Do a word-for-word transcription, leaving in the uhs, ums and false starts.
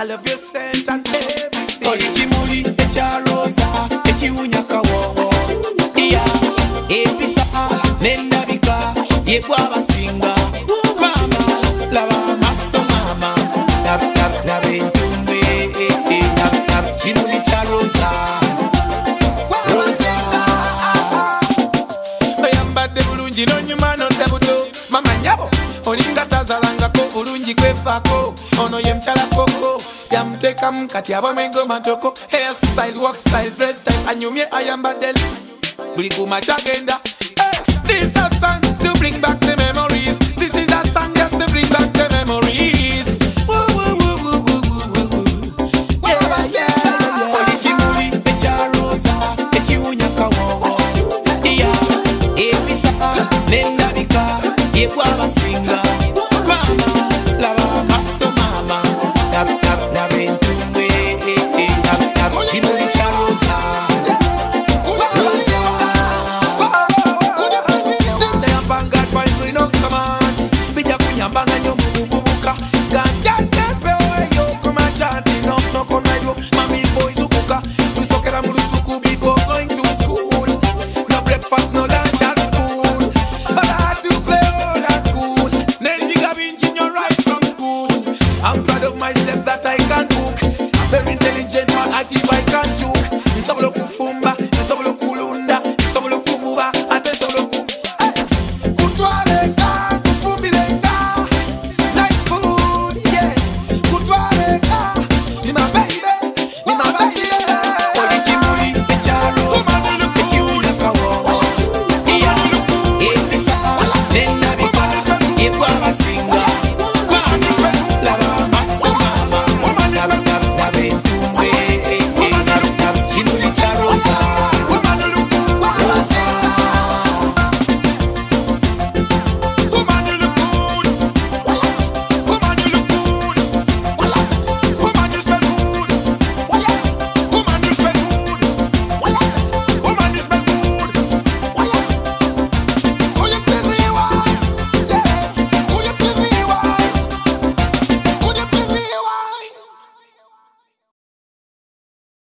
love your scent and everything. Olichimuli, echa rosa, echiunya kawowo. Iya, episa, nenda bika, yekwa basinga. Mama, lava maso mama, lab lab lab entumbe, lab lab chimuli cha rosa. Rosa. Bayamba de bulungi no nyuma no dabuto. Mama nyabo, olinga tazalanga ko bulungi kwefako. Ono ye mchala koko, yamteka mkati abo mengo matoko. Hairstyle, walk style, dress style, anyumye ayamba deli. Buli kuma chagenda. Hey, this a song to bring back